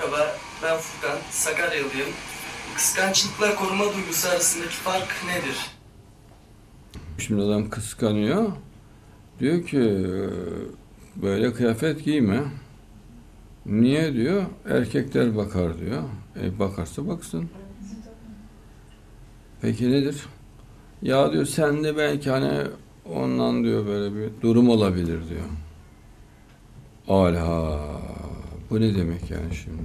Merhaba, ben Furkan, Sakaryalıyım. Kıskançlıkla koruma duygusu arasındaki fark nedir? Şimdi adam kıskanıyor. Diyor ki böyle kıyafet giyme. Niye diyor? Erkekler bakar diyor. Bakarsa baksın. Peki nedir? Ya diyor sen de belki hani ondan diyor böyle bir durum olabilir diyor. Alha. Bu ne demek yani şimdi?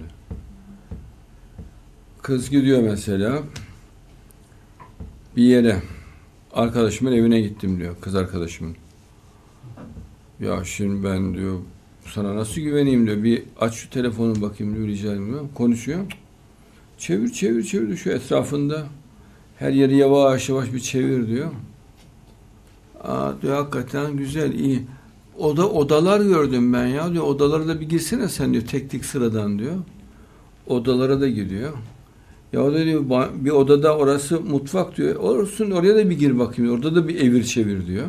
Kız gidiyor mesela bir yere. Arkadaşımın evine gittim diyor. Kız arkadaşımın. Ya şimdi ben diyor sana nasıl güveneyim diyor. Bir aç şu telefonu bakayım diyor, rica ediyorum diyor. Konuşuyor. Çevir çevir çevir diyor şu etrafında. Her yeri yavaş yavaş bir çevir diyor. Aa diyor hakikaten güzel iyi. Odalar gördüm ben ya diyor. Odalara da bir girsene sen diyor tek tek sıradan diyor. Odalara da giriyor. Ya o da diyor bir odada orası mutfak diyor. Olsun oraya da bir gir bakayım. Orada da bir evir çevir diyor.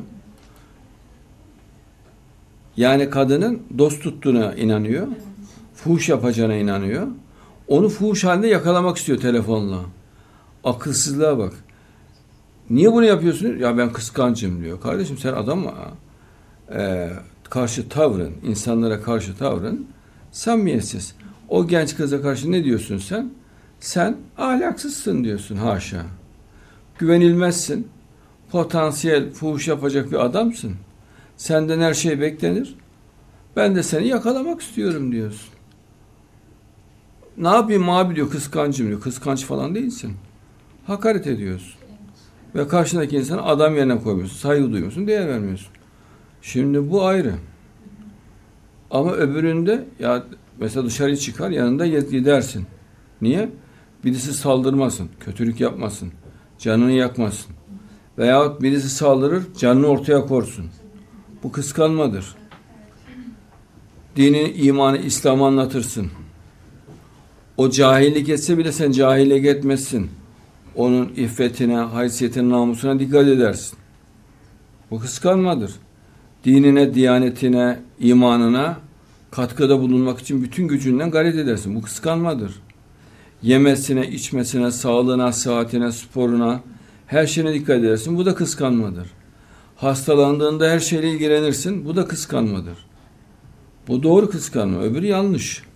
Yani kadının dost tuttuğuna inanıyor. Fuhuş yapacağına inanıyor. Onu fuhuş halinde yakalamak istiyor telefonla. Akılsızlığa bak. Niye bunu yapıyorsun? Ya ben kıskancım diyor. Kardeşim sen adam mı? Karşı tavrın, insanlara karşı tavrın samimiyetsiz. O genç kıza karşı ne diyorsun sen? Sen ahlaksızsın diyorsun haşa. Güvenilmezsin. Potansiyel fuhuş yapacak bir adamsın. Senden her şey beklenir. Ben de seni yakalamak istiyorum diyorsun. Ne yapayım abi diyor kıskancım diyor. Kıskanç falan değilsin. Hakaret ediyorsun. Ve karşındaki insanı adam yerine koymuyorsun. Saygı duymuyorsun, değer vermiyorsun. Şimdi bu ayrı. Ama öbüründe ya mesela dışarı çıkar yanında gidersin. Niye? Birisi saldırmasın, kötülük yapmasın, canını yakmasın. Veyahut birisi saldırır, canını ortaya korsun. Bu kıskanmadır. Dini, imanı, İslam'ı anlatırsın. O cahillik etse bile sen cahillik etmezsin. Onun iffetine, haysiyetine, namusuna dikkat edersin. Bu kıskanmadır. Dinine, diyanetine, imanına katkıda bulunmak için bütün gücünden gayret edersin. Bu kıskanmadır. Yemesine, içmesine, sağlığına, sıhhatine, sporuna, her şeyine dikkat edersin. Bu da kıskanmadır. Hastalandığında her şeyle ilgilenirsin. Bu da kıskanmadır. Bu doğru kıskanma. Öbürü yanlış.